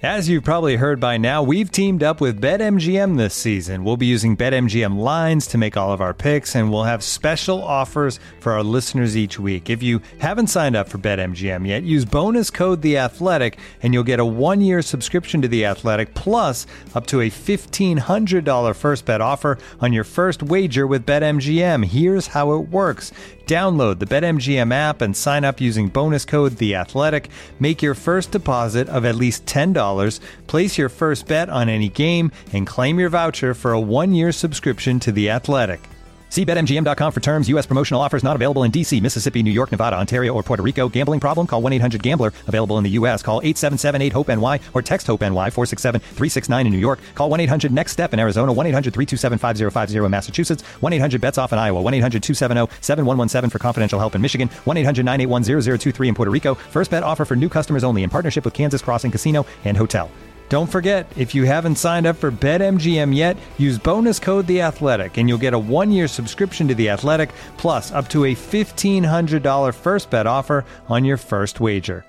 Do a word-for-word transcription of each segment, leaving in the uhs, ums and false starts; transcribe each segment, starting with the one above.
As you've probably heard by now, we've teamed up with BetMGM this season. We'll be using BetMGM lines to make all of our picks, and we'll have special offers for our listeners each week. If you haven't signed up for BetMGM yet, use bonus code The Athletic, and you'll get a one-year subscription to The Athletic, plus up to a fifteen hundred dollars first bet offer on your first wager with BetMGM. Here's how it works. Download the BetMGM app and sign up using bonus code The Athletic. Make your first deposit of at least ten dollars. Place your first bet on any game and claim your voucher for a one-year subscription to The Athletic. See Bet M G M dot com for terms. U S promotional offers not available in D C, Mississippi, New York, Nevada, Ontario, or Puerto Rico. Gambling problem? Call one eight hundred gambler. Available in the U S. Call eight seven seven eight hope N Y or text HOPE-NY four six seven three six nine in New York. Call one eight hundred next step in Arizona. one eight hundred three two seven five zero five zero in Massachusetts. one eight hundred bets off in Iowa. one eight hundred two seven zero seven one one seven for confidential help in Michigan. one eight hundred nine eight one zero zero two three in Puerto Rico. First bet offer for new customers only in partnership with Kansas Crossing Casino and Hotel. Don't forget, if you haven't signed up for BetMGM yet, use bonus code The Athletic, and you'll get a one-year subscription to The Athletic, plus up to a fifteen hundred dollars first bet offer on your first wager.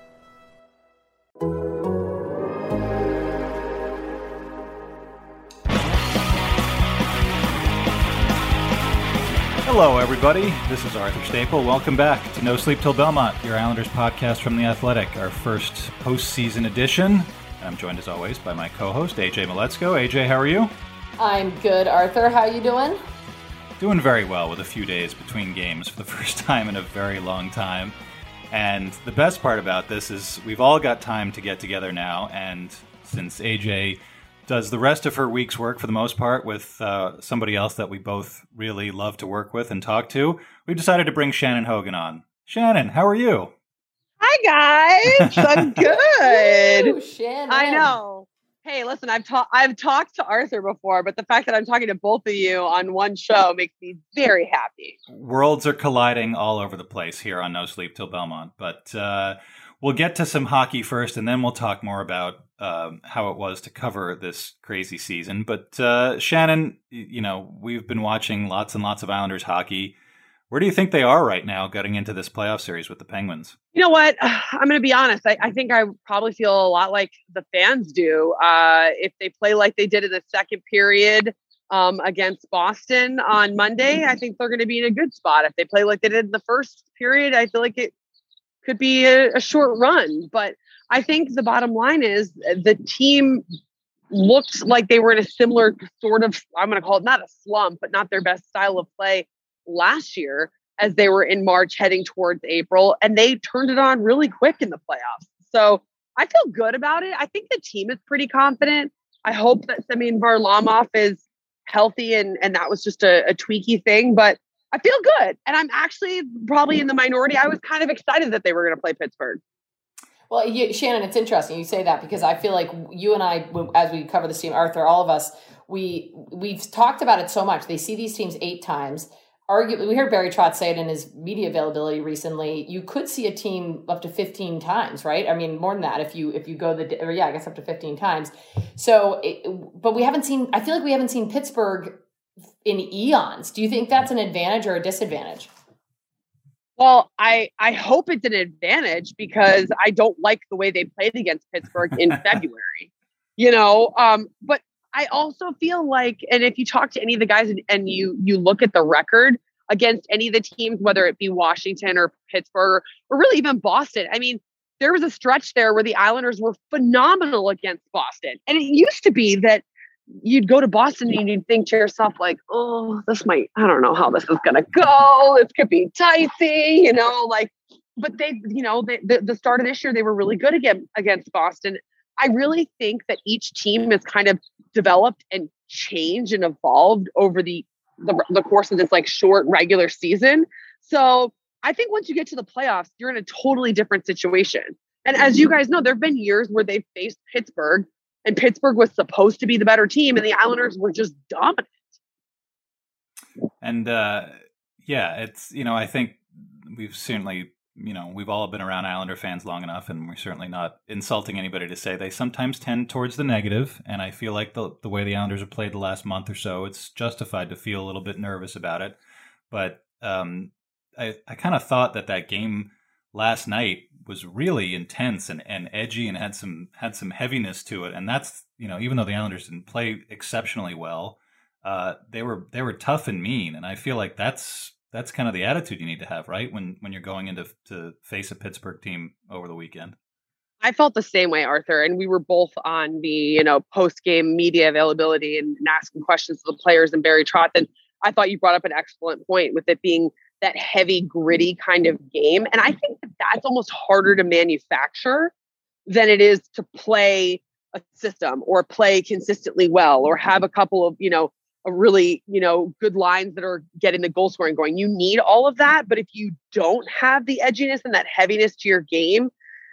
Hello, everybody. This is Arthur Staple. Welcome back to No Sleep Till Belmont, your Islanders podcast from The Athletic, our first postseason edition. I'm joined, as always, by my co-host, A J Maletzko. A J, how are you? I'm good, Arthur. How you doing? Doing very well with a few days between games for the first time in a very long time. And the best part about this is we've all got time to get together now. And since A J does the rest of her week's work, for the most part, with uh, somebody else that we both really love to work with and talk to, we decided to bring Shannon Hogan on. Shannon, how are you? Hi guys, I'm good. Ooh, Shannon. I know. Hey, listen, I've talked I've talked to Arthur before, but the fact that I'm talking to both of you on one show makes me very happy. Worlds are colliding all over the place here on No Sleep Till Belmont, but uh, we'll get to some hockey first, and then we'll talk more about um, how it was to cover this crazy season. But uh, Shannon, you know, we've been watching lots and lots of Islanders hockey. Where do you think they are right now getting into this playoff series with the Penguins? You know what? I'm going to be honest. I, I think I probably feel a lot like the fans do. Uh, if they play like they did in the second period um, against Boston on Monday, I think they're going to be in a good spot. If they play like they did in the first period, I feel like it could be a, a short run. But I think the bottom line is the team looked like they were in a similar sort of, I'm going to call it not a slump, but not their best style of play last year as they were in March heading towards April, and they turned it on really quick in the playoffs. So I feel good about it. I think the team is pretty confident. I hope that Semyon Varlamov is healthy and, and that was just a, a tweaky thing, but I feel good. And I'm actually probably in the minority. I was kind of excited that they were going to play Pittsburgh. Well, you, Shannon, it's interesting you say that because I feel like you and I, as we cover this team, Arthur, all of us, we, we've talked about it so much. They see these teams eight times. Arguably, we heard Barry Trotz say it in his media availability recently. You could see a team up to fifteen times, right? I mean, more than that if you if you go the or yeah, I guess up to fifteen times. So, it, but we haven't seen. I feel like we haven't seen Pittsburgh in eons. Do you think that's an advantage or a disadvantage? Well, I I hope it's an advantage because I don't like the way they played against Pittsburgh in February. You know, um, but. I also feel like, and if you talk to any of the guys and, and you you look at the record against any of the teams, whether it be Washington or Pittsburgh or really even Boston, I mean, there was a stretch there where the Islanders were phenomenal against Boston. And it used to be that you'd go to Boston and you'd think to yourself like, oh, this might, I don't know how this is going to go. This could be dicey, you know, like, but they, you know, they, the, the start of this year, they were really good again against Boston. I really think that each team has kind of developed and changed and evolved over the, the the course of this like short regular season. So I think once you get to the playoffs, you're in a totally different situation. And as you guys know, there have been years where they've faced Pittsburgh and Pittsburgh was supposed to be the better team and the Islanders were just dominant. And uh, yeah, it's, you know, I think we've certainly you know, we've all been around Islander fans long enough, and we're certainly not insulting anybody to say they sometimes tend towards the negative. And I feel like the the way the Islanders have played the last month or so, it's justified to feel a little bit nervous about it. But um, I, I kind of thought that that game last night was really intense and, and edgy and had some had some heaviness to it. And that's, you know, even though the Islanders didn't play exceptionally well, uh, they were they were tough and mean. And I feel like that's that's kind of the attitude you need to have, right? When when you're going into to face a Pittsburgh team over the weekend. I felt the same way, Arthur, and we were both on the, you know, post-game media availability and, and asking questions to the players and Barry Trotz. And I thought you brought up an excellent point with it being that heavy, gritty kind of game. And I think that that's almost harder to manufacture than it is to play a system or play consistently well or have a couple of, you know, a really, you know, good lines that are getting the goal scoring going. You need all of that. But if you don't have the edginess and that heaviness to your game,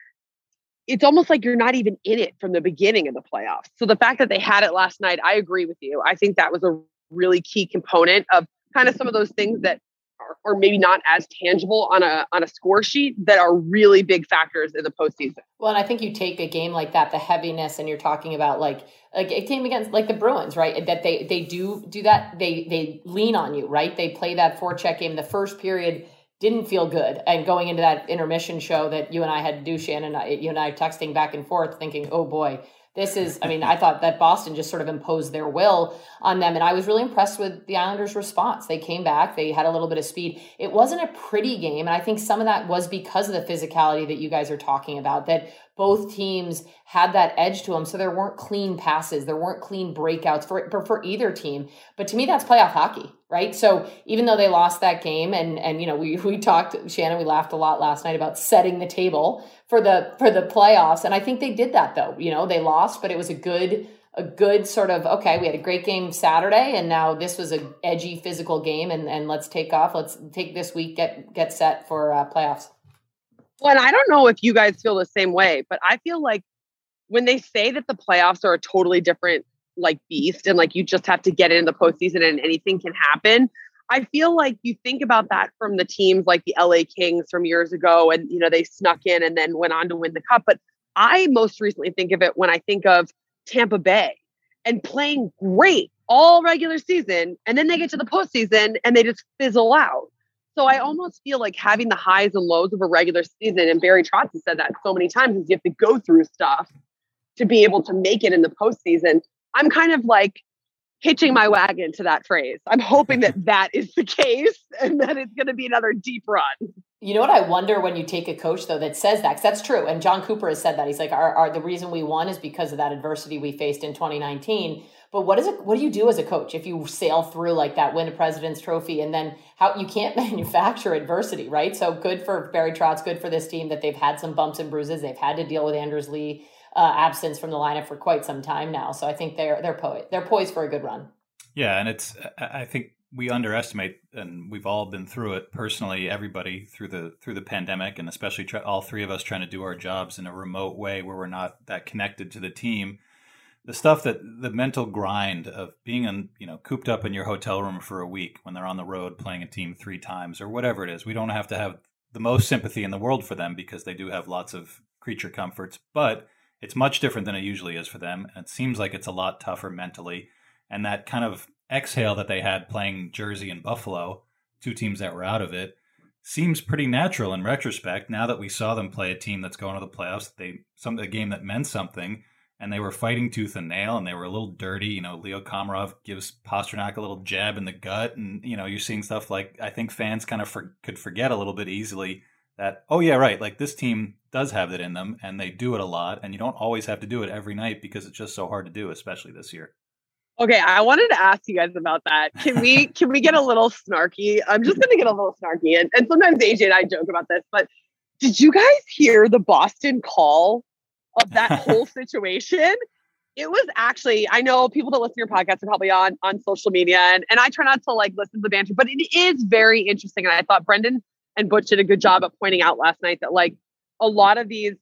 it's almost like you're not even in it from the beginning of the playoffs. So the fact that they had it last night, I agree with you. I think that was a really key component of kind of some of those things that are, are maybe not as tangible on a on a score sheet that are really big factors in the postseason. Well, and I think you take a game like that, the heaviness, and you're talking about like like a game against like the Bruins, right? That they they do do that. They they lean on you, right? They play that forecheck game. The first period didn't feel good, and going into that intermission show that you and I had to do, Shannon, you and I texting back and forth, thinking, oh boy. This is, I mean, I thought that Boston just sort of imposed their will on them. And I was really impressed with the Islanders' response. They came back. They had a little bit of speed. It wasn't a pretty game. And I think some of that was because of the physicality that you guys are talking about, that both teams had that edge to them. So there weren't clean passes. There weren't clean breakouts for, for, for either team. But to me, that's playoff hockey, right? So even though they lost that game and, and you know, we, we talked, Shannon, we laughed a lot last night about setting the table for the for the playoffs. And I think they did that, though. You know, they lost, but it was a good a good sort of, okay, we had a great game Saturday, and now this was a edgy physical game, and, and let's take off. Let's take this week, get get set for uh, playoffs. Well, and I don't know if you guys feel the same way, but I feel like when they say that the playoffs are a totally different like beast and like you just have to get in the postseason and anything can happen, I feel like you think about that from the teams like the L A Kings from years ago, and, you know, they snuck in and then went on to win the cup. But I most recently think of it when I think of Tampa Bay and playing great all regular season. And then they get to the postseason and they just fizzle out. So I almost feel like having the highs and lows of a regular season, and Barry Trotz has said that so many times, is you have to go through stuff to be able to make it in the postseason. I'm kind of like hitching my wagon to that phrase. I'm hoping that that is the case and that it's going to be another deep run. You know what I wonder when you take a coach, though, that says that, because that's true. And John Cooper has said that. He's like, our, our, the reason we won is because of that adversity we faced in twenty nineteen. But what is it? What do you do as a coach if you sail through like that, win a President's Trophy, and then how you can't manufacture adversity, right? So good for Barry Trotz, good for this team that they've had some bumps and bruises. They've had to deal with Anders Lee uh, absence from the lineup for quite some time now. So I think they're they're po- they're poised for a good run. Yeah, and it's I think we underestimate, and we've all been through it personally, everybody through the through the pandemic, and especially try, all three of us trying to do our jobs in a remote way where we're not that connected to the team. The stuff that the mental grind of being in, you know, cooped up in your hotel room for a week when they're on the road playing a team three times or whatever it is. We don't have to have the most sympathy in the world for them because they do have lots of creature comforts, but it's much different than it usually is for them. And it seems like it's a lot tougher mentally. And that kind of exhale that they had playing Jersey and Buffalo, two teams that were out of it, seems pretty natural in retrospect. Now that we saw them play a team that's going to the playoffs, they some a game that meant something, and they were fighting tooth and nail, and they were a little dirty. You know, Leo Komarov gives Pasternak a little jab in the gut, and you know, you're seeing stuff like I think fans kind of for, could forget a little bit easily that, oh yeah, right, like this team does have that in them, and they do it a lot, and you don't always have to do it every night because it's just so hard to do, especially this year. Okay, I wanted to ask you guys about that. Can we can we get a little snarky? I'm just going to get a little snarky, and, and sometimes A J and I joke about this, but did you guys hear the Boston call of that whole situation? It was actually, I know people that listen to your podcast are probably on, on social media, and, and I try not to like listen to the banter, but it is very interesting. And I thought Brendan and Butch did a good job of pointing out last night that like a lot of these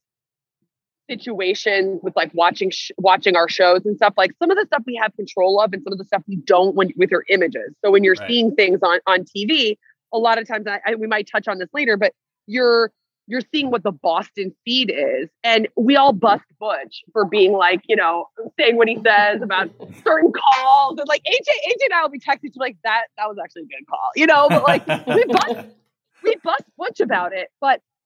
situations with like watching, sh- watching our shows and stuff, like some of the stuff we have control of and some of the stuff we don't when, with your images. So when you're right. seeing things on, on T V, a lot of times, I, I, we might touch on this later, but you're, you're seeing what the Boston feed is. And we all bust Butch for being like, you know, saying what he says about certain calls. And like A J, A J and I will be texting like that. That was actually a good call, you know, but like we bust, we bust Butch about it. But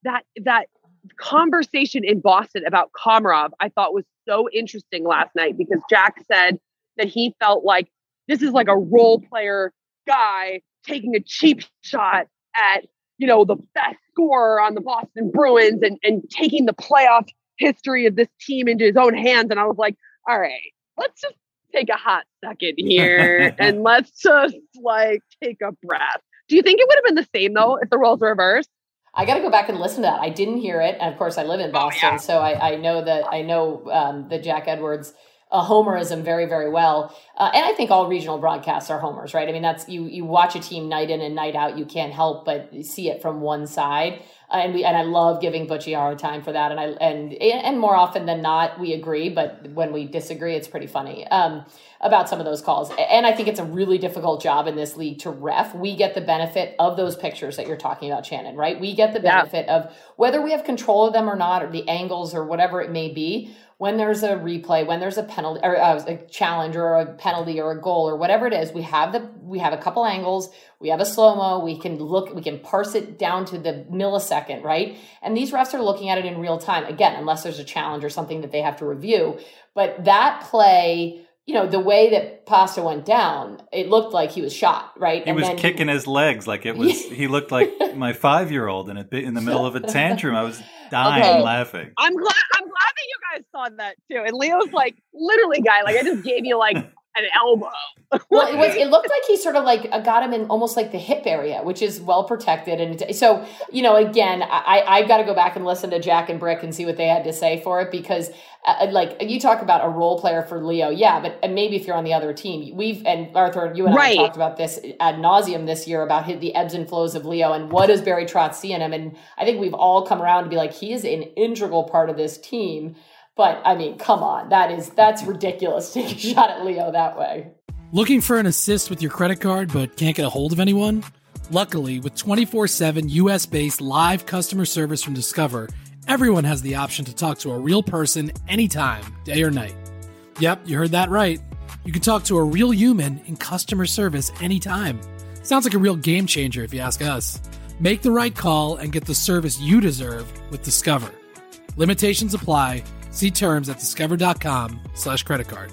that that conversation in Boston about Komarov, I thought was so interesting last night, because Jack said that he felt like this is like a role player guy taking a cheap shot at, you know, the best scorer on the Boston Bruins and, and taking the playoff history of this team into his own hands. And I was like, all right, let's just take a hot second here and let's just like take a breath. Do you think it would have been the same though if the roles were reversed? I got to go back and listen to that. I didn't hear it. And of course I live in Boston. Oh, yeah. So I, I know that I know um, the Jack Edwards a homerism very, very well. Uh, and I think all regional broadcasts are homers, right? I mean, that's you, you watch a team night in and night out, you can't help but see it from one side. Uh, and we, and I love giving Butchie a hard time for that. And I, and, and more often than not, we agree, but when we disagree, it's pretty funny um, about some of those calls. And I think it's a really difficult job in this league to ref. We get the benefit of those pictures that you're talking about, Shannon, right? We get the benefit yeah. of whether we have control of them or not, or the angles or whatever it may be. When there's a replay, when there's a penalty or a challenge or a penalty or a goal or whatever it is, we have the we have a couple angles, we have a slow-mo, we can look, we can parse it down to the millisecond, right? And these refs are looking at it in real time, again, unless there's a challenge or something that they have to review. But that play, you know, the way that Pasta went down, it looked like he was shot, right? He and was then kicking his legs like it was. He looked like my five-year-old in a bit in the middle of a tantrum. I was dying okay. laughing. I'm glad. I'm glad that you guys saw that too. And Leo's like, literally, guy, like I just gave you like an elbow. Well, it was. It looked like he sort of like got him in almost like the hip area, which is well protected. And so, you know, again, I I've got to go back and listen to Jack and Brick and see what they had to say for it, because uh, like you talk about a role player for Leo, yeah, but and maybe if you're on the other team, we've and Arthur, you and right. I talked about this ad nauseum this year about his, the ebbs and flows of Leo and what does Barry Trotz see in him, and I think we've all come around to be like he is an integral part of this team. But I mean, come on, that is that's ridiculous. Take a shot at Leo that way. Looking for an assist with your credit card but can't get a hold of anyone? Luckily, with twenty-four seven U S-based live customer service from Discover, everyone has the option to talk to a real person anytime, day or night. Yep, you heard that right. You can talk to a real human in customer service anytime. Sounds like a real game changer if you ask us. Make the right call and get the service you deserve with Discover. Limitations apply. See terms at discover.com slash credit card.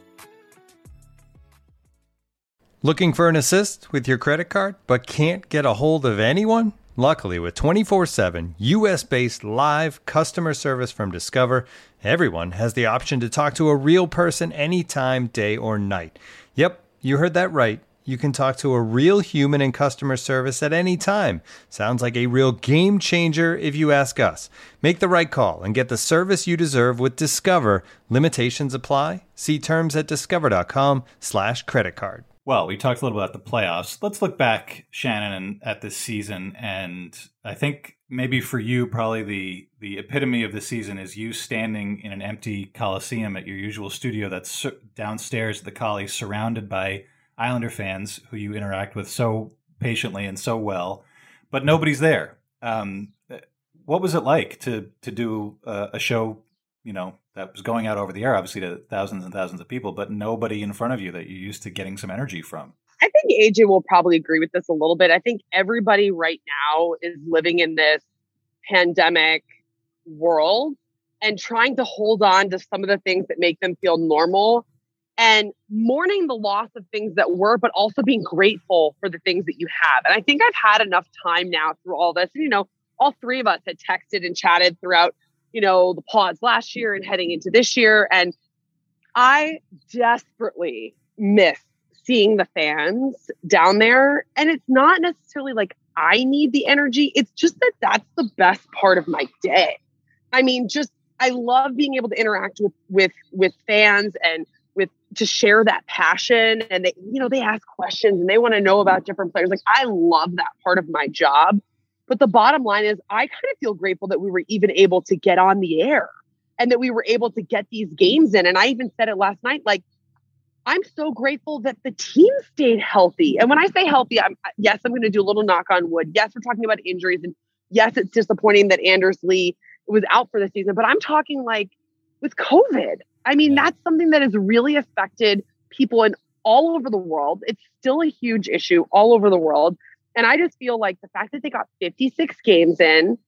Looking for an assist with your credit card but can't get a hold of anyone? Luckily, with twenty-four seven U S-based live customer service from Discover, everyone has the option to talk to a real person anytime, day or night. Yep, you heard that right. You can talk to a real human in customer service at any time. Sounds like a real game changer if you ask us. Make the right call and get the service you deserve with Discover. Limitations apply. See terms at discover.com slash credit card. Well, we talked a little about the playoffs. Let's look back, Shannon, at this season. And I think maybe for you, probably the, the epitome of the season is you standing in an empty Coliseum at your usual studio that's downstairs at the Collie, surrounded by Islander fans who you interact with so patiently and so well, but nobody's there. Um, what was it like to to do a, a show, you know, that was going out over the air, obviously to thousands and thousands of people, but nobody in front of you that you're used to getting some energy from? I think A J will probably agree with this a little bit. I think everybody right now is living in this pandemic world and trying to hold on to some of the things that make them feel normal, and mourning the loss of things that were, but also being grateful for the things that you have. And I think I've had enough time now through all this. And, you know, all three of us had texted and chatted throughout, you know, the pods last year and heading into this year. And I desperately miss seeing the fans down there. And it's not necessarily like I need the energy. It's just that that's the best part of my day. I mean, just, I love being able to interact with, with, with fans and with to share that passion, and they, you know, they ask questions and they want to know about different players. Like, I love that part of my job. But the bottom line is I kind of feel grateful that we were even able to get on the air and that we were able to get these games in. And I even said it last night, like, I'm so grateful that the team stayed healthy. And when I say healthy, I'm, yes, I'm going to do a little knock on wood. Yes, we're talking about injuries. And yes, it's disappointing that Anders Lee was out for the season, but I'm talking like with COVID. I mean, that's something that has really affected people in all over the world. It's still a huge issue all over the world. And I just feel like the fact that they got fifty-six games in,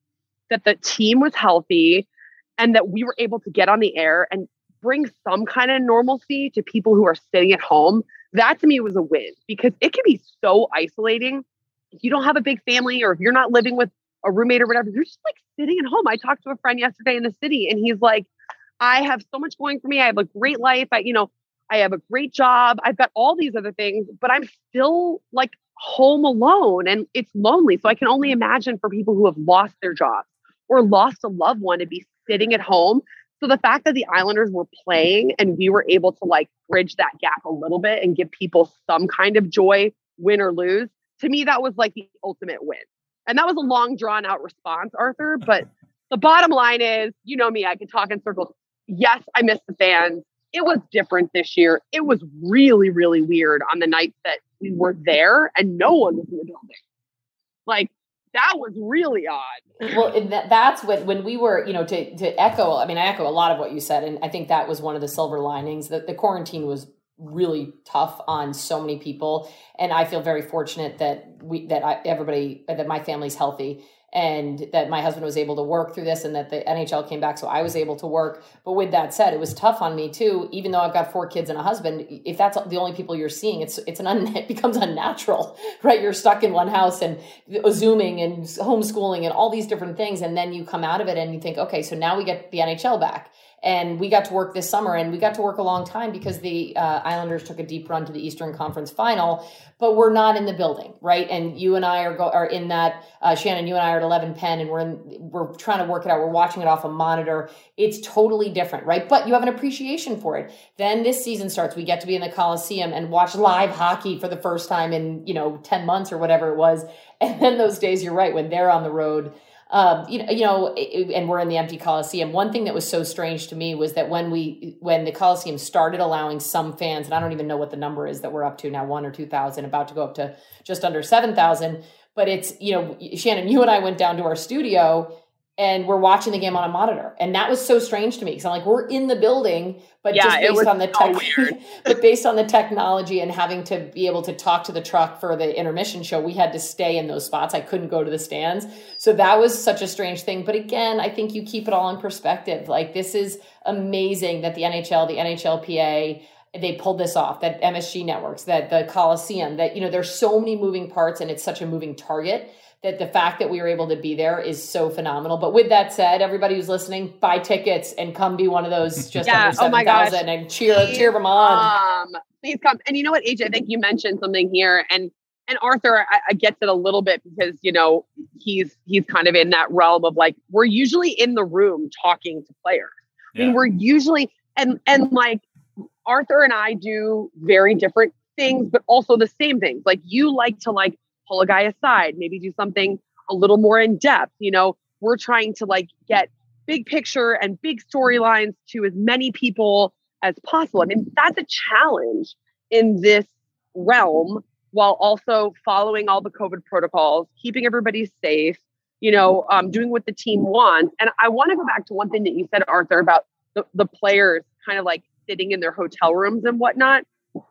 that the team was healthy, and that we were able to get on the air and bring some kind of normalcy to people who are sitting at home. That to me was a win, because it can be so isolating. If you don't have a big family, or if you're not living with a roommate or whatever, you're just like sitting at home. I talked to a friend yesterday in the city, and he's like, I have so much going for me. I have a great life. I, you know, I have a great job. I've got all these other things, but I'm still like home alone, and it's lonely. So I can only imagine for people who have lost their jobs or lost a loved one to be sitting at home. So the fact that the Islanders were playing and we were able to like bridge that gap a little bit and give people some kind of joy, win or lose, to me, that was like the ultimate win. And that was a long drawn out response, Arthur. But the bottom line is, you know me, I can talk in circles. Yes, I miss the fans. It was different this year. It was really, really weird on the nights that we were there and no one was in the building. Like, that was really odd. Well, and that, that's when, when we were, you know, to, to echo, I mean, I echo a lot of what you said. And I think that was one of the silver linings, that the quarantine was really tough on so many people. And I feel very fortunate that we, that I, everybody, that my family's healthy, and that my husband was able to work through this, and that the N H L came back, so I was able to work. But with that said, it was tough on me too, even though I've got four kids and a husband. If that's the only people you're seeing, it's it's an un, it becomes unnatural, right? You're stuck in one house and Zooming and homeschooling and all these different things. And then you come out of it and you think, okay, so now we get the N H L back. And we got to work this summer, and we got to work a long time because the uh, Islanders took a deep run to the Eastern Conference Final, but we're not in the building, right? And you and I are go, are in that, uh, Shannon, you and I are at eleven Penn, and we're in, we're trying to work it out. We're watching it off a monitor. It's totally different, right? But you have an appreciation for it. Then this season starts. We get to be in the Coliseum and watch live hockey for the first time in, you know, ten months or whatever it was. And then those days, you're right, when they're on the road, Um, you know, you know, and we're in the empty Coliseum. One thing that was so strange to me was that when we, when the Coliseum started allowing some fans, and I don't even know what the number is that we're up to now, one or two thousand, about to go up to just under seven thousand. But it's, you know, Shannon, you and I went down to our studio and we're watching the game on a monitor, and that was so strange to me, because I'm like, we're in the building, but yeah, just based on the so tech, but based on the technology and having to be able to talk to the truck for the intermission show, we had to stay in those spots. I couldn't go to the stands, so that was such a strange thing. But again, I think you keep it all in perspective. Like, this is amazing that the N H L, the N H L P A, they pulled this off. That M S G Networks, that the Coliseum, that, you know, there's so many moving parts, and it's such a moving target, that the fact that we were able to be there is so phenomenal. But with that said, everybody who's listening, buy tickets and come be one of those just yeah, under seven thousand, oh and cheer please, cheer them on. Um, please come. And you know what, A J, I think you mentioned something here, and and Arthur I, I gets it a little bit, because, you know, he's he's kind of in that realm of like, we're usually in the room talking to players. Yeah. I mean, we're usually, and and like Arthur and I do very different things, but also the same things. Like, you like to like pull a guy aside, maybe do something a little more in depth. You know, we're trying to like get big picture and big storylines to as many people as possible. I mean, that's a challenge in this realm, while also following all the COVID protocols, keeping everybody safe, you know, um, doing what the team wants. And I want to go back to one thing that you said, Arthur, about the, the players kind of like sitting in their hotel rooms and whatnot.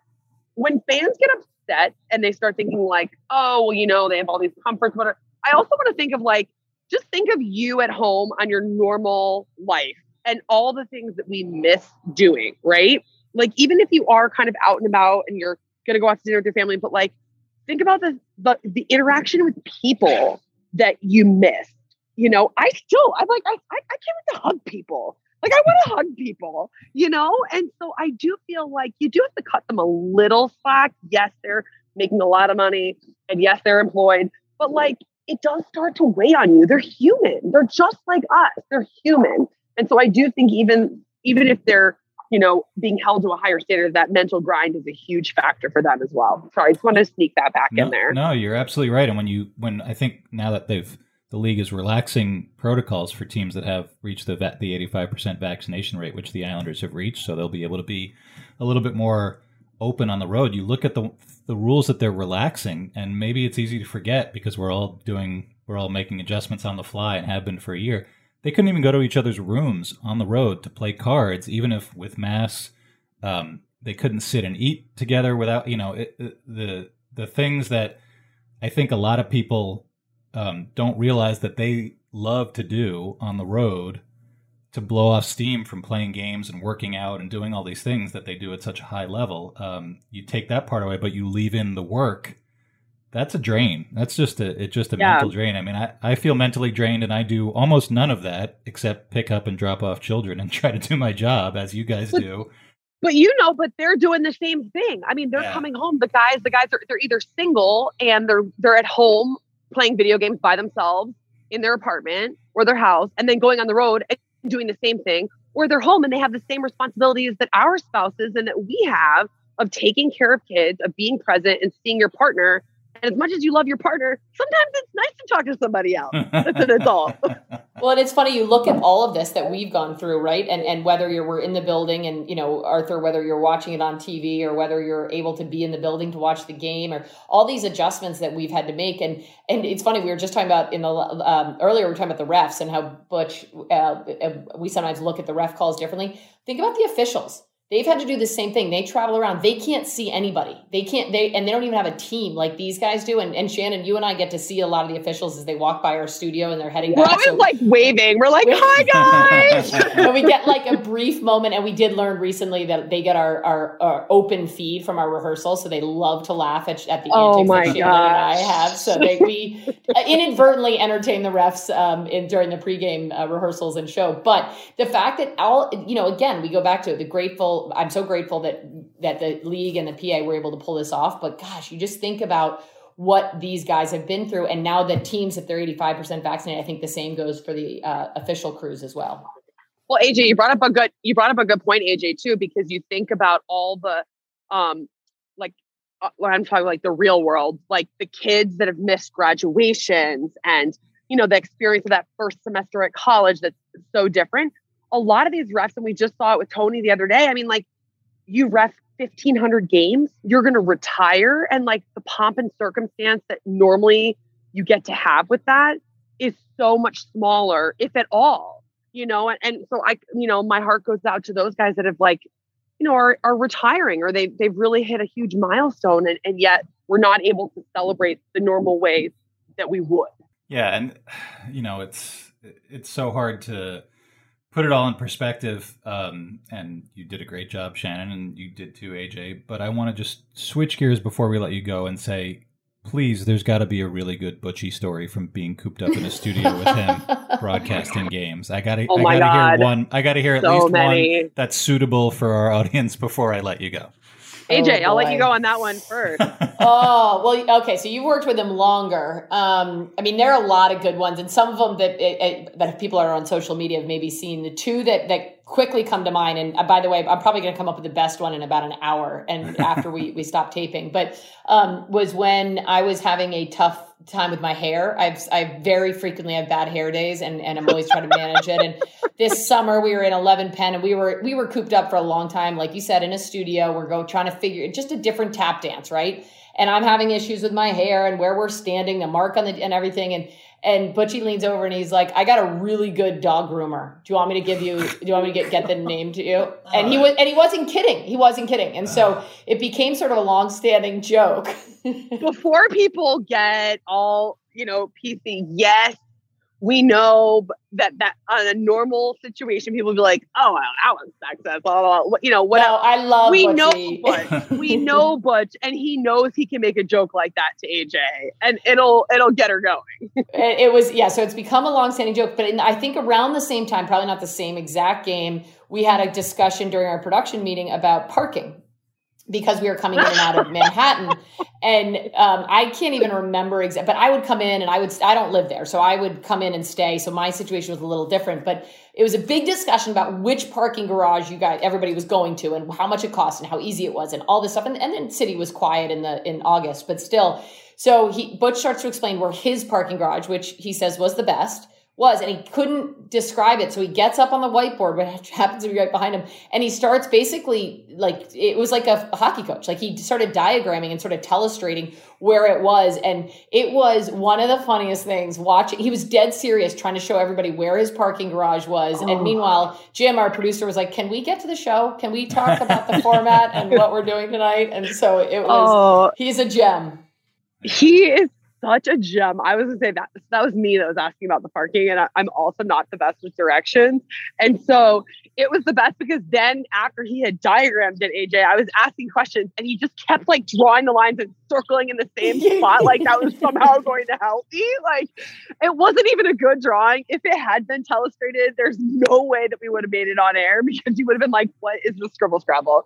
When fans get upset and they start thinking like, oh, well, you know, they have all these comforts, whatever. I also want to think of like, just think of you at home on your normal life and all the things that we miss doing, right? Like, even if you are kind of out and about and you're going to go out to dinner with your family, but like, think about the, the, the interaction with people that you missed. You know, I still, I'm like, I, I, I can't wait to hug people. Like, I want to hug people, you know? And so I do feel like you do have to cut them a little slack. Yes, they're making a lot of money, and yes, they're employed, but like, it does start to weigh on you. They're human. They're just like us. They're human. And so I do think even, even if they're, you know, being held to a higher standard, that mental grind is a huge factor for them as well. Sorry, I just wanted to sneak that back no, in there. No, you're absolutely right. And when you, when I think now that they've, the league is relaxing protocols for teams that have reached the va- the eighty-five percent vaccination rate, which the Islanders have reached, so they'll be able to be a little bit more open on the road. You look at the the rules that they're relaxing, and maybe it's easy to forget because we're all doing, we're all making adjustments on the fly and have been for a year. They couldn't even go to each other's rooms on the road to play cards, even if with masks. Um, they couldn't sit and eat together without, you know, it, it, the the things that I think a lot of people um, don't realize that they love to do on the road to blow off steam from playing games and working out and doing all these things that they do at such a high level. Um, you take that part away, but you leave in the work. That's a drain. That's just a, it's just a yeah. mental drain. I mean, I, I feel mentally drained and I do almost none of that except pick up and drop off children and try to do my job as you guys but, do. But you know, but they're doing the same thing. I mean, they're yeah. coming home. The guys, the guys are, they're either single and they're, they're at home playing video games by themselves in their apartment or their house and then going on the road and doing the same thing, or they're home and they have the same responsibilities that our spouses and that we have of taking care of kids, of being present and seeing your partner. And as much as you love your partner, sometimes it's nice to talk to somebody else. That's an adult. Well, and it's funny, you look at all of this that we've gone through, right? And and whether you're we're in the building and, you know, Arthur, whether you're watching it on T V or whether you're able to be in the building to watch the game or all these adjustments that we've had to make. And and it's funny, we were just talking about in the um, earlier, we were talking about the refs and how Butch, uh, we sometimes look at the ref calls differently. Think about the officials. They've had to do the same thing. They travel around. They can't see anybody. They can't, they, and they don't even have a team like these guys do. And, and Shannon, you and I get to see a lot of the officials as they walk by our studio and they're heading We're back. always so, like waving. We're like, hi guys. And we get like a brief moment. And we did learn recently that they get our, our, our open feed from our rehearsals. So they love to laugh at, at the oh antics my that Shannon gosh. and I have. So they, we inadvertently entertain the refs um, in during the pregame uh, rehearsals and show. But the fact that all, you know, again, we go back to the grateful, I'm so grateful that that the league and the P A were able to pull this off. But gosh, you just think about what these guys have been through. And now the teams, if they're eighty-five percent vaccinated, I think the same goes for the uh, official crews as well. Well, A J, you brought up a good, you brought up a good point, A J, too, because you think about all the, um, like, uh, when I'm talking like the real world, like the kids that have missed graduations and, you know, the experience of that first semester at college that's so different. A lot of these refs, and we just saw it with Tony the other day. I mean, like, you ref fifteen hundred games, you're going to retire. And like the pomp and circumstance that normally you get to have with that is so much smaller, if at all, you know? And, and so I, you know, my heart goes out to those guys that have like, you know, are, are retiring or they, they've really hit a huge milestone. And, and yet we're not able to celebrate the normal ways that we would. Yeah. And, you know, it's, it's so hard to put it all in perspective, um, and you did a great job, Shannon, and you did too, A J. But I want to just switch gears before we let you go and say, please, there's got to be a really good Butchie story from being cooped up in a studio with him broadcasting games. I got to, oh I got to hear one. I got to hear at so least many. one that's suitable for our audience before I let you go. A J, oh, I'll let you go on that one first. Oh, well, okay. So you've worked with them longer. Um, I mean, there are a lot of good ones, and some of them that it, it, that people are on social media have maybe seen. The two that, that quickly come to mind, and uh, by the way, I'm probably going to come up with the best one in about an hour, and after we, we stop taping, but um, was when I was having a tough time with my hair. I've I very frequently have bad hair days, and, and I'm always trying to manage it. And this summer we were in eleven Penn, and we were we were cooped up for a long time, like you said, in a studio. We're go trying to figure just a different tap dance, right? And I'm having issues with my hair and where we're standing, the mark on the and everything. And and Butchie leans over and he's like, "I got a really good dog groomer. Do you want me to give you? Do you want me to get, get the name to you?" And he was and he wasn't kidding. He wasn't kidding. And so it became sort of a long-standing joke. Before people get all, you know, P C, yes, we know that that on a normal situation, people would be like, "Oh, well, that was sexist," blah, blah, blah. You know, what? No, I love. We Butchie. know Butch. We know Butch, and he knows he can make a joke like that to A J, and it'll it'll get her going. it, it was yeah. So it's become a long-standing joke, but in, I think around the same time, probably not the same exact game, we had a discussion during our production meeting about parking. Because we were coming in and out of Manhattan, and um, I can't even remember exactly, but I would come in and I would, I don't live there. So I would come in and stay. So my situation was a little different, but it was a big discussion about which parking garage you guys, everybody was going to and how much it cost and how easy it was and all this stuff. And, and then city was quiet in the, in August, but still. So he, Butch starts to explain where his parking garage, which he says was the best, was, and he couldn't describe it. So he gets up on the whiteboard, which happens to be right behind him. And he starts basically like, it was like a, a hockey coach. Like he started diagramming and sort of telestrating where it was. And it was one of the funniest things watching. He was dead serious trying to show everybody where his parking garage was. Oh. And meanwhile, Jim, our producer, was like, "Can we get to the show? Can we talk about the format and what we're doing tonight?" And so it was, oh. He's a gem. He is such a gem. I was gonna say that that was me that was asking about the parking, and I, I'm also not the best with directions. And so it was the best because then after he had diagrammed it, A J, I was asking questions and he just kept like drawing the lines and circling in the same spot, like that was somehow going to help me. Like it wasn't even a good drawing. If it had been telestrated, there's no way that we would have made it on air because you would have been like, what is the scribble scrabble?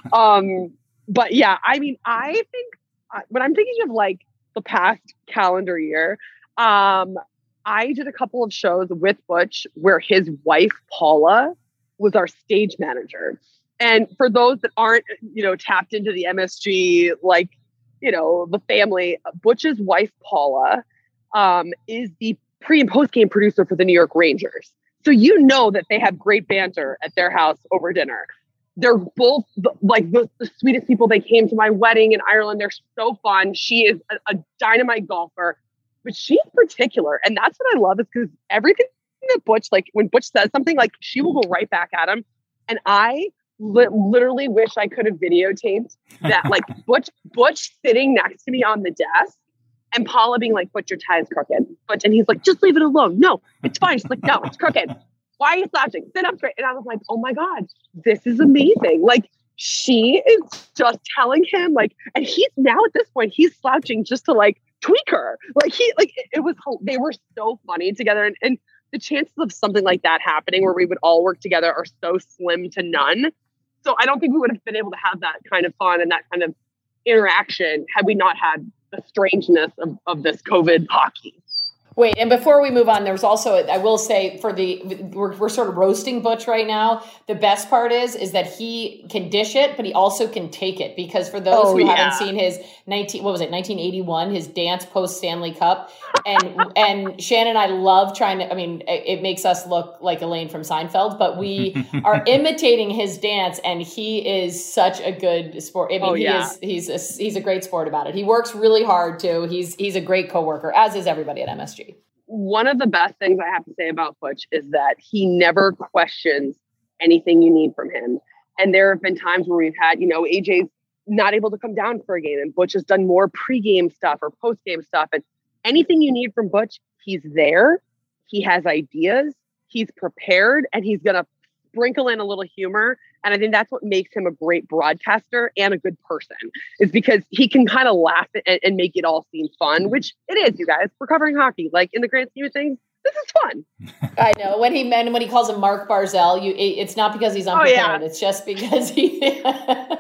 Um, but yeah, I mean, I think uh, when I'm thinking of like the past calendar year, um, I did a couple of shows with Butch where his wife, Paula, was our stage manager. And for those that aren't, you know, tapped into the M S G, like, you know, the family, Butch's wife, Paula, um, is the pre and post game producer for the New York Rangers. So you know that they have great banter at their house over dinner. They're both the, like the, the sweetest people. They came to my wedding in Ireland. They're so fun. She is a, a dynamite golfer, but she's particular. And that's what I love is because everything that Butch, like when Butch says something, like she will go right back at him. And I li- literally wish I could have videotaped that, like Butch, Butch sitting next to me on the desk and Paula being like, Butch, your tie is crooked. Butch, and he's like, just leave it alone. No, it's fine. She's like, no, it's crooked. Why are you slouching? Sit up straight. And I was like, oh my God, this is amazing. Like she is just telling him like, and he's now at this point, he's slouching just to like tweak her. Like he, like it, it was, they were so funny together. And, and the chances of something like that happening where we would all work together are so slim to none. So I don't think we would have been able to have that kind of fun and that kind of interaction had we not had the strangeness of, of this COVID hockey. Wait, and before we move on, there's also, I will say for the, we're, we're sort of roasting Butch right now. The best part is, is that he can dish it, but he also can take it because for those oh, who yeah. haven't seen his nineteen, what was it, nineteen eighty-one, his dance post Stanley Cup. And, and Shannon and I love trying to, I mean, it, it makes us look like Elaine from Seinfeld, but we are imitating his dance and he is such a good sport. I mean, oh, he yeah. is, he's a, he's a great sport about it. He works really hard too. He's, he's a great coworker, as is everybody at M S G. One of the best things I have to say about Butch is that he never questions anything you need from him. And there have been times where we've had, you know, A J's not able to come down for a game and Butch has done more pregame stuff or postgame stuff. And anything you need from Butch, he's there. He has ideas. He's prepared and he's going to sprinkle in a little humor. And I think that's what makes him a great broadcaster and a good person is because he can kind of laugh and, and make it all seem fun, which it is, you guys. We're covering hockey. Like in the grand scheme of things, this is fun. I know when he meant when he calls him Mark Barzell, you it's not because he's unprepared. Oh, yeah. It's just because he. uh,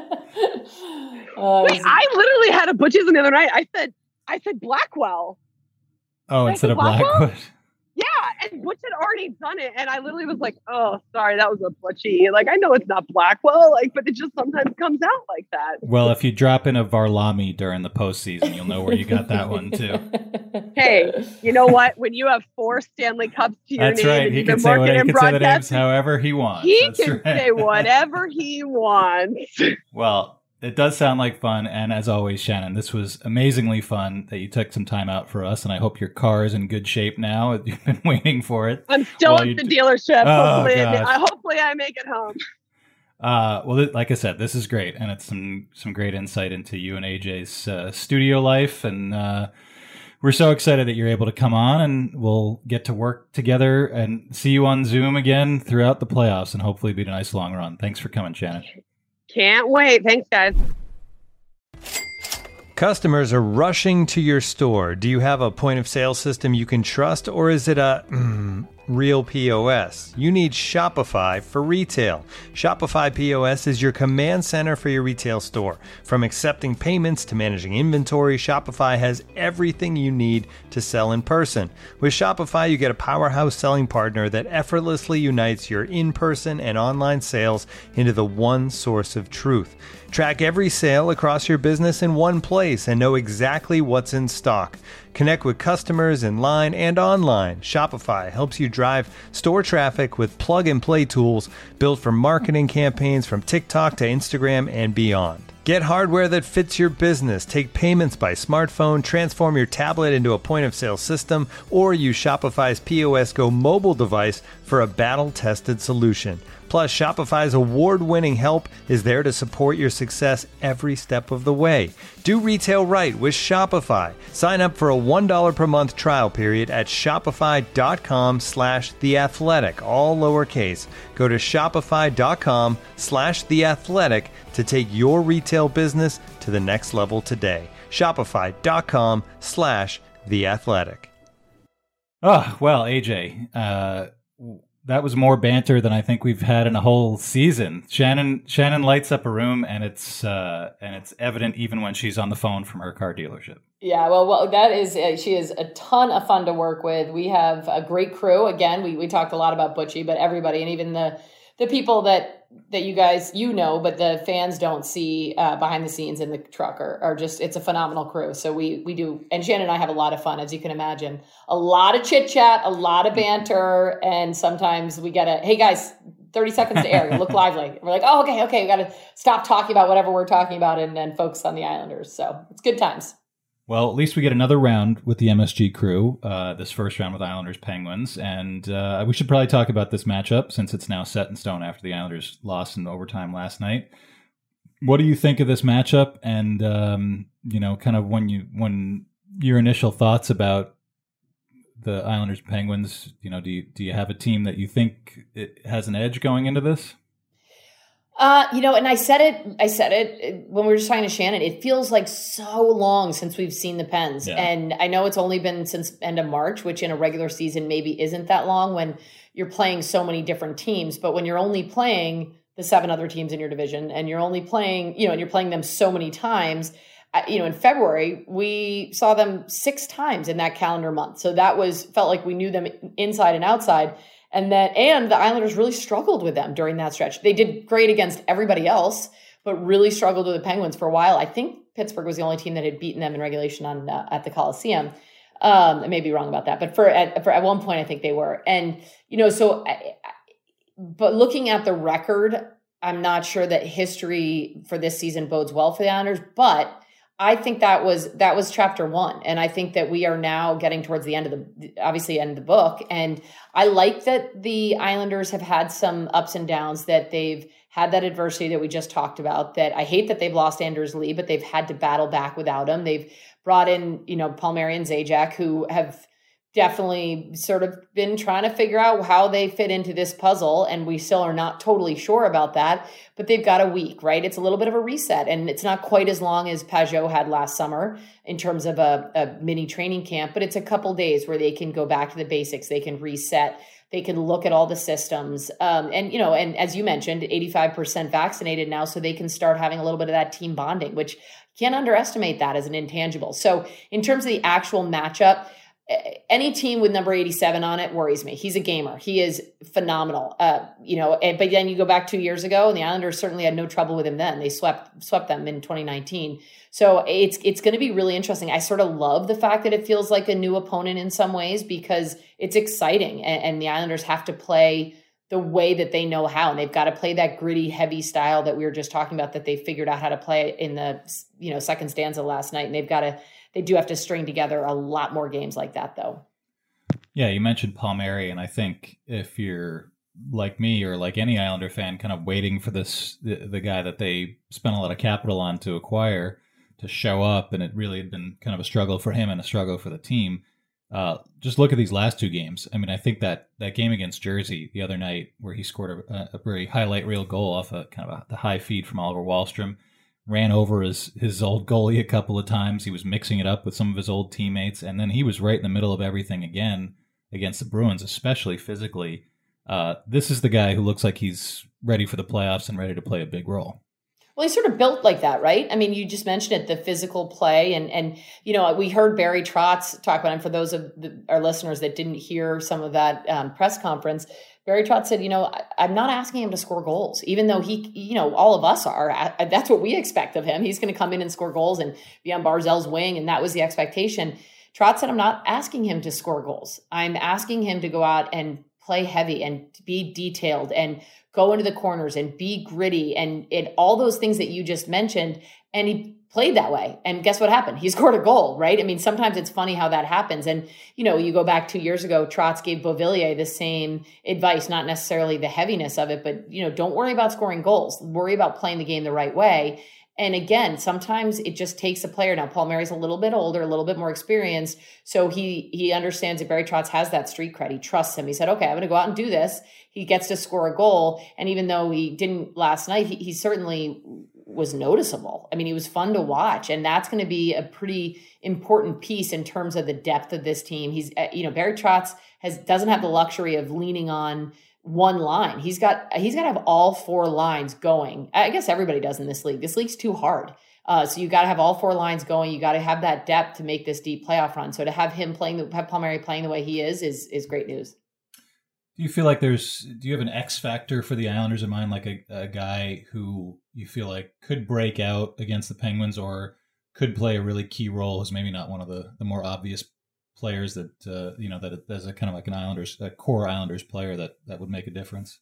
Wait, I literally had a Butchism the other night. I said, I said Blackwell. Oh, instead of Blackwood. Yeah, and Butch had already done it, and I literally was like, "Oh, sorry, that was a Butchie." Like, I know it's not Blackwell, like, but it just sometimes comes out like that. Well, if you drop in a Varlami during the postseason, you'll know where you got that one too. Hey, you know what? When you have four Stanley Cups to your That's name, right. and He you've can been say, what, he can say the names broadcasting, however he wants. he That's can right. say whatever he wants. Well, it does sound like fun. And as always, Shannon, this was amazingly fun that you took some time out for us. And I hope your car is in good shape now. You've been waiting for it. I'm still at the d- dealership. Oh, hopefully, gosh. I, hopefully I make it home. Uh, well, like I said, this is great. And it's some, some great insight into you and A J's uh, studio life. And uh, we're so excited that you're able to come on and we'll get to work together and see you on Zoom again throughout the playoffs and hopefully be a nice long run. Thanks for coming, Shannon. Can't wait. Thanks, guys. Customers are rushing to your store. Do you have a point of sale system you can trust, or is it a mm, real P O S? You need Shopify for retail. Shopify P O S is your command center for your retail store. From accepting payments to managing inventory, Shopify has everything you need to sell in person. With Shopify, you get a powerhouse selling partner that effortlessly unites your in-person and online sales into the one source of truth. Track every sale across your business in one place and know exactly what's in stock. Connect with customers in line and online. Shopify helps you drive store traffic with plug-and-play tools built for marketing campaigns from TikTok to Instagram and beyond. Get hardware that fits your business. Take payments by smartphone, transform your tablet into a point-of-sale system, or use Shopify's P O S Go mobile device for a battle-tested solution. Plus, Shopify's award-winning help is there to support your success every step of the way. Do retail right with Shopify. Sign up for a one dollar per month trial period at shopify.com slash The Athletic, all lowercase. Go to shopify.com slash The Athletic to take your retail business to the next level today. Shopify.com slash The Athletic. Oh, well, A J, uh, that was more banter than I think we've had in a whole season. Shannon Shannon lights up a room, and it's uh, and it's evident even when she's on the phone from her car dealership. Yeah, well, well, that is uh, she is a ton of fun to work with. We have a great crew. Again, we we talked a lot about Butchie, but everybody, and even the the people that that you guys you know, but the fans don't see uh, behind the scenes in the truck are, are just it's a phenomenal crew. So we we do, and Shannon and I have a lot of fun, as you can imagine. A lot of chit chat, a lot of banter, and sometimes we get a hey guys, thirty seconds to air. You look lively. And we're like, oh okay, okay, we got to stop talking about whatever we're talking about and then focus on the Islanders. So it's good times. Well, at least we get another round with the M S G crew, uh, this first round with Islanders Penguins. And uh, we should probably talk about this matchup since it's now set in stone after the Islanders lost in overtime last night. What do you think of this matchup? And, um, you know, kind of when you when your initial thoughts about the Islanders Penguins, you know, do you, do you have a team that you think it has an edge going into this? Uh, you know, and I said it, I said it when we were just talking to Shannon, it feels like so long since we've seen the Pens. Yeah. And I know it's only been since end of March, which in a regular season maybe isn't that long when you're playing so many different teams. But when you're only playing the seven other teams in your division and you're only playing, you know, and you're playing them so many times, uh, you know, in February, we saw them six times in that calendar month. So that was, felt like we knew them inside and outside. And then, and the Islanders really struggled with them during that stretch. They did great against everybody else, but really struggled with the Penguins for a while. I think Pittsburgh was the only team that had beaten them in regulation on uh, at the Coliseum. Um, I may be wrong about that, but for at, for at one point, I think they were. And you know, so, I, I, but looking at the record, I'm not sure that history for this season bodes well for the Islanders, but I think that was that was chapter one. And I think that we are now getting towards the end of the, obviously end of the book. And I like that the Islanders have had some ups and downs, that they've had that adversity that we just talked about, that I hate that they've lost Anders Lee, but they've had to battle back without him. They've brought in, you know, Palmieri and Zajac, who have definitely sort of been trying to figure out how they fit into this puzzle. And we still are not totally sure about that, but they've got a week, right? It's a little bit of a reset, and it's not quite as long as Pajot had last summer in terms of a, a mini training camp, but it's a couple days where they can go back to the basics. They can reset. They can look at all the systems. Um, and, you know, and as you mentioned, eighty-five percent vaccinated now, so they can start having a little bit of that team bonding, which can't underestimate that as an intangible. So in terms of the actual matchup, any team with number eighty-seven on it worries me. He's a gamer. He is phenomenal. Uh, you know, and, but then you go back two years ago, and the Islanders certainly had no trouble with him then. They swept swept them in twenty nineteen. So it's it's going to be really interesting. I sort of love the fact that it feels like a new opponent in some ways, because it's exciting, and, and the Islanders have to play the way that they know how, and they've got to play that gritty, heavy style that we were just talking about, that they figured out how to play in the, you know, second stanza last night, and they've got to. They do have to string together a lot more games like that, though. Yeah, you mentioned Palmieri, and I think if you're like me or like any Islander fan, kind of waiting for this, the, the guy that they spent a lot of capital on to acquire to show up, and it really had been kind of a struggle for him and a struggle for the team. Uh, just look at these last two games. I mean, I think that that game against Jersey the other night, where he scored a, a very highlight reel goal off a kind of a, the high feed from Oliver Wahlstrom, ran over his, his old goalie a couple of times. He was mixing it up with some of his old teammates, and then he was right in the middle of everything again against the Bruins, especially physically. Uh, this is the guy who looks like he's ready for the playoffs and ready to play a big role. Well, he's sort of built like that, right? I mean, you just mentioned it, the physical play. And, and you know, we heard Barry Trotz talk about him. For those of the, our listeners that didn't hear some of that um, press conference, Barry Trotz said, you know, I, I'm not asking him to score goals, even though he, you know, all of us are. I, that's what we expect of him. He's going to come in and score goals and be on Barzell's wing, and that was the expectation. Trotz said, I'm not asking him to score goals. I'm asking him to go out and play heavy and be detailed and go into the corners and be gritty and, and all those things that you just mentioned. And he played that way. And guess what happened? He scored a goal, right? I mean, sometimes it's funny how that happens. And, you know, you go back two years ago, Trotz gave Beauvillier the same advice, not necessarily the heaviness of it, but, you know, don't worry about scoring goals. Worry about playing the game the right way. And again, sometimes it just takes a player. Now, Palmieri's a little bit older, a little bit more experienced. So he he understands that Barry Trotz has that street cred. He trusts him. He said, okay, I'm going to go out and do this. He gets to score a goal. And even though he didn't last night, he, he certainly was noticeable. I mean, he was fun to watch. And that's going to be a pretty important piece in terms of the depth of this team. He's, you know, Barry Trotz has doesn't have the luxury of leaning on one line. He's got he's got to have all four lines going. I guess everybody does in this league. This league's too hard. Uh, so you got to have all four lines going. You got to have that depth to make this deep playoff run. So to have him playing, the, have Palmieri playing the way he is, is is great news. Do you feel like there's, do you have an X factor for the Islanders in mind, like a, a guy who you feel like could break out against the Penguins or could play a really key role as maybe not one of the, the more obvious players that, uh, you know, that as a kind of like an Islanders, a core Islanders player that, that would make a difference?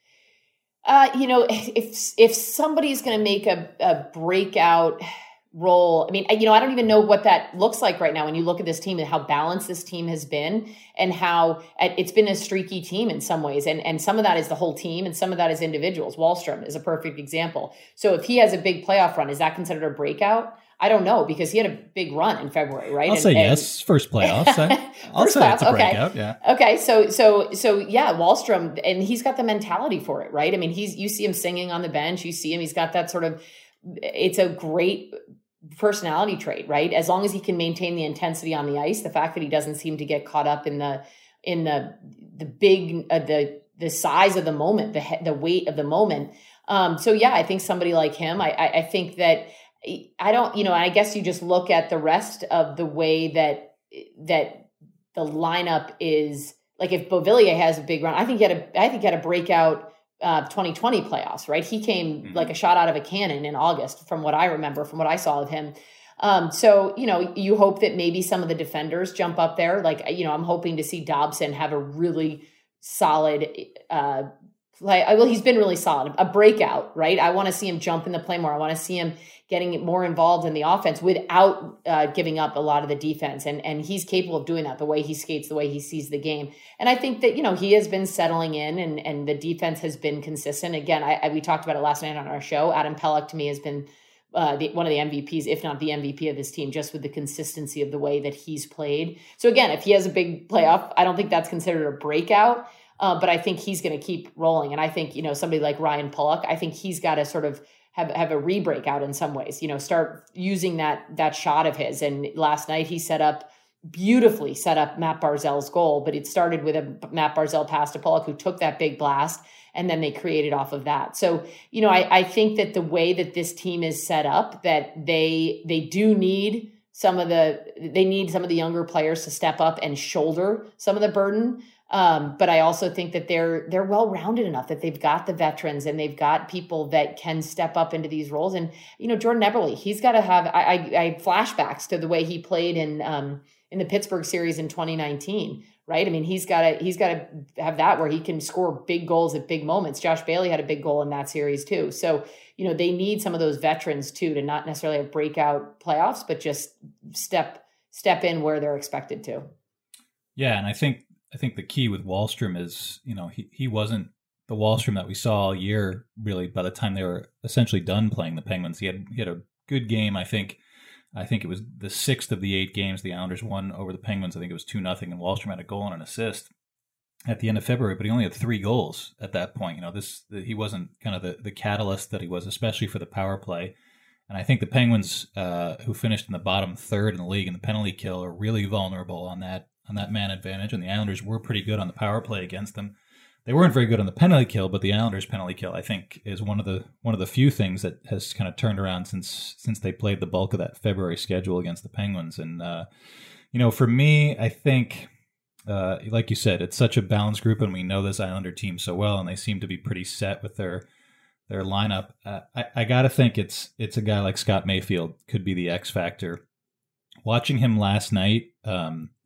Uh, you know, if, if somebody's going to make a, a breakout role, I mean, you know, I don't even know what that looks like right now when you look at this team and how balanced this team has been and how it's been a streaky team in some ways. And, and some of that is the whole team and some of that is individuals. Wallstrom is a perfect example. So if he has a big playoff run, is that considered a breakout? I don't know, because he had a big run in February, right? I'll and, say and, yes. First playoffs. I, I'll first say playoffs, it's a okay. breakout. Yeah. Okay. So, so, so yeah, Wallstrom, and he's got the mentality for it, right? I mean, he's, you see him singing on the bench, you see him, he's got that sort of, it's a great personality trait, right? As long as he can maintain the intensity on the ice, the fact that he doesn't seem to get caught up in the, in the, the big, uh, the, the size of the moment, the, the weight of the moment. Um, so yeah, I think somebody like him, I, I, I think that, I don't, you know, I guess you just look at the rest of the way that that the lineup is. Like if Beauvillier has a big run, I think he had a, I think he had a breakout uh, twenty twenty playoffs, right? He came mm-hmm. like a shot out of a cannon in August, from what I remember, from what I saw of him. Um, so, you know, you hope that maybe some of the defenders jump up there. Like, you know, I'm hoping to see Dobson have a really solid uh, play. Well, he's been really solid, a breakout, right? I want to see him jump in the play more. I want to see him getting more involved in the offense without uh, giving up a lot of the defense. And, and he's capable of doing that, the way he skates, the way he sees the game. And I think that, you know, he has been settling in and, and the defense has been consistent. Again, I, I we talked about it last night on our show. Adam Pelech, to me, has been uh, the, one of the M V Ps, if not the M V P of this team, just with the consistency of the way that he's played. So again, if he has a big playoff, I don't think that's considered a breakout. Uh, but I think he's going to keep rolling. And I think, you know, somebody like Ryan Pulock, I think he's got to sort of have, have a re-breakout in some ways, you know, start using that, that shot of his. And last night he set up, beautifully set up Matt Barzal's goal, but it started with a Matt Barzal pass to Pulock, who took that big blast, and then they created off of that. So, you know, I, I think that the way that this team is set up, that they, they do need some of the, they need some of the younger players to step up and shoulder some of the burden. Um, but I also think that they're they're well-rounded enough that they've got the veterans and they've got people that can step up into these roles. And, you know, Jordan Eberle, he's got to have, I, I, I have flashbacks to the way he played in um, in the Pittsburgh series in twenty nineteen, right? I mean, he's got to he's got to have that where he can score big goals at big moments. Josh Bailey had a big goal in that series too. So, you know, they need some of those veterans too, to not necessarily have breakout playoffs, but just step step in where they're expected to. Yeah, and I think I think the key with Wallstrom is, you know, he, he wasn't the Wallstrom that we saw all year, really, by the time they were essentially done playing the Penguins. He had he had a good game. I think I think it was the sixth of the eight games the Islanders won over the Penguins. I think it was two nothing, and Wallstrom had a goal and an assist at the end of February, but he only had three goals at that point. You know, this he wasn't kind of the, the catalyst that he was, especially for the power play. And I think the Penguins, uh, who finished in the bottom third in the league in the penalty kill, are really vulnerable on that on that man advantage, and the Islanders were pretty good on the power play against them. They weren't very good on the penalty kill, but the Islanders' penalty kill, I think, is one of the one of the few things that has kind of turned around since since they played the bulk of that February schedule against the Penguins. And uh, you know, for me, I think, uh, like you said, it's such a balanced group, and we know this Islander team so well, and they seem to be pretty set with their their lineup. Uh, I, I got to think it's it's a guy like Scott Mayfield could be the X factor. Watching him last night. Um,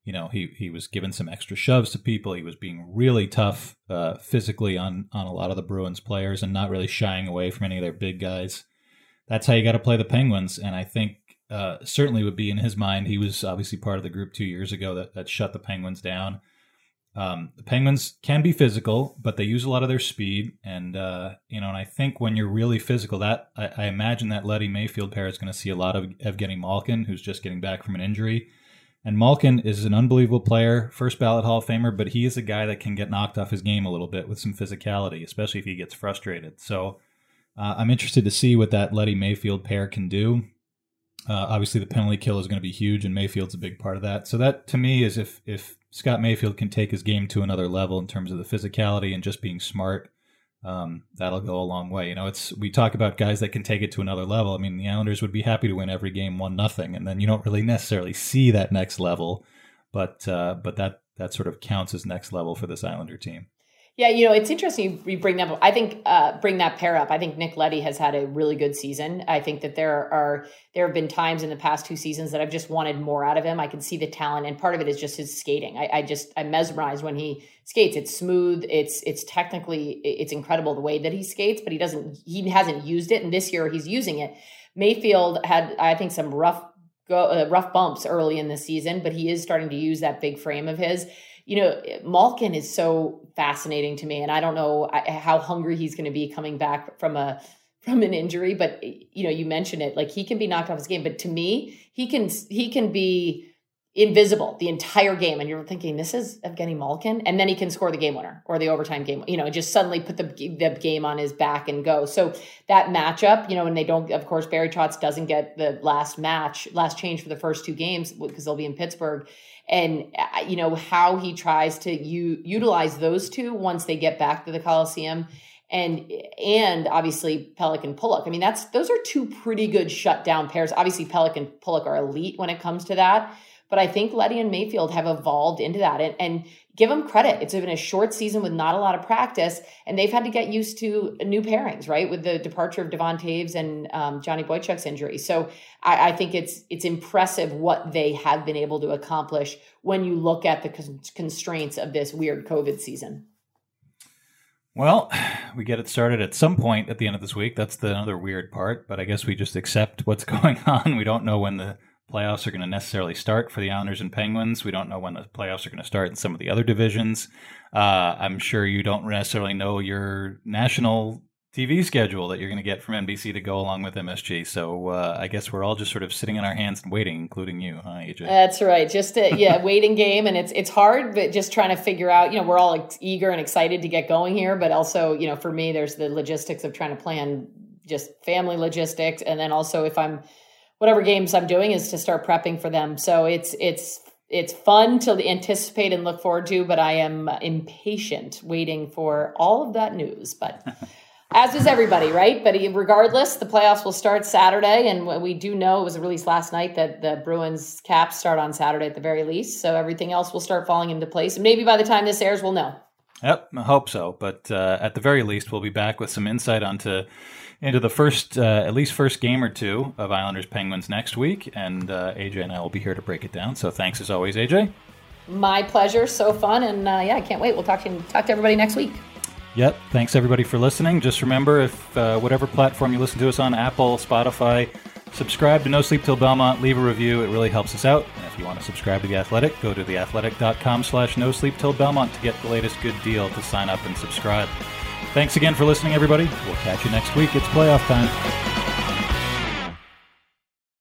you know, he, he was giving some extra shoves to people. He was being really tough uh, physically on, on a lot of the Bruins players and not really shying away from any of their big guys. That's how you got to play the Penguins. And I think uh, certainly would be in his mind. He was obviously part of the group two years ago that, that shut the Penguins down. Um, the Penguins can be physical, but they use a lot of their speed. And, uh, you know, and I think when you're really physical, that I, I imagine that Leddy Mayfield pair is going to see a lot of Evgeny Malkin, who's just getting back from an injury. And Malkin is an unbelievable player, first ballot Hall of Famer, but he is a guy that can get knocked off his game a little bit with some physicality, especially if he gets frustrated. So uh, I'm interested to see what that Leddy Mayfield pair can do. Uh, obviously, the penalty kill is going to be huge, and Mayfield's a big part of that. So that, to me, is if if Scott Mayfield can take his game to another level in terms of the physicality and just being smart, um, that'll go a long way. You know, it's we talk about guys that can take it to another level. I mean, the Islanders would be happy to win every game one nothing, and then you don't really necessarily see that next level, but uh, but that that sort of counts as next level for this Islander team. Yeah, you know, it's interesting you bring that up. I think uh, bring that pair up. I think Nick Leddy has had a really good season. I think that there are there have been times in the past two seasons that I've just wanted more out of him. I can see the talent, and part of it is just his skating. I, I just I'm mesmerized when he skates. It's smooth. It's it's technically it's incredible the way that he skates, but he doesn't he hasn't used it, and this year he's using it. Mayfield had I think some rough go uh, rough bumps early in the season, but he is starting to use that big frame of his. You know, Malkin is so fascinating to me, and I don't know how hungry he's going to be coming back from a from an injury. But you know, you mentioned it, like he can be knocked off his game, but to me, he can he can be invisible the entire game, and you're thinking this is Evgeny Malkin, and then he can score the game winner or the overtime game. You know, just suddenly put the the game on his back and go. So that matchup, you know, and they don't, of course, Barry Trotz doesn't get the last match, last change for the first two games because they'll be in Pittsburgh. And, you know, how he tries to u- utilize those two once they get back to the Coliseum and, and obviously Pelech and Pulock. I mean, that's, those are two pretty good shutdown pairs. Obviously Pelech and Pulock are elite when it comes to that. But I think Leddy and Mayfield have evolved into that, and, and give them credit. It's been a short season with not a lot of practice, and they've had to get used to new pairings, right? With the departure of Devon Toews and um, Johnny Boychuk's injury. So I, I think it's it's impressive what they have been able to accomplish when you look at the con- constraints of this weird COVID season. Well, we get it started at some point at the end of this week. That's the other weird part, but I guess we just accept what's going on. We don't know when the playoffs are going to necessarily start for the Islanders and Penguins. We don't know when the playoffs are going to start in some of the other divisions. Uh, I'm sure you don't necessarily know your national T V schedule that you're going to get from N B C to go along with M S G. So uh, I guess we're all just sort of sitting on our hands and waiting, including you, huh, A J? That's right. Just a yeah, waiting game, and it's it's hard, but just trying to figure out. You know, we're all ex- eager and excited to get going here, but also, you know, for me, there's the logistics of trying to plan just family logistics, and then also if I'm whatever games I'm doing is to start prepping for them. So it's it's it's fun to anticipate and look forward to, but I am impatient waiting for all of that news. But as is everybody, right? But regardless, the playoffs will start Saturday, and we do know it was released last night that the Bruins Caps start on Saturday at the very least. So everything else will start falling into place. And maybe by the time this airs, we'll know. Yep, I hope so. But uh, at the very least, we'll be back with some insight onto into the first, uh, at least first game or two of Islanders Penguins next week. And uh, A J and I will be here to break it down. So thanks as always, A J. My pleasure. So fun. And uh, yeah, I can't wait. We'll talk to, talk to everybody next week. Yep. Thanks everybody for listening. Just remember, if uh, whatever platform you listen to us on, Apple, Spotify, subscribe to No Sleep Till Belmont, leave a review. It really helps us out. And if you want to subscribe to The Athletic, go to theathletic.com slash No Sleep Till Belmont to get the latest good deal to sign up and subscribe. Thanks again for listening, everybody. We'll catch you next week. It's playoff time.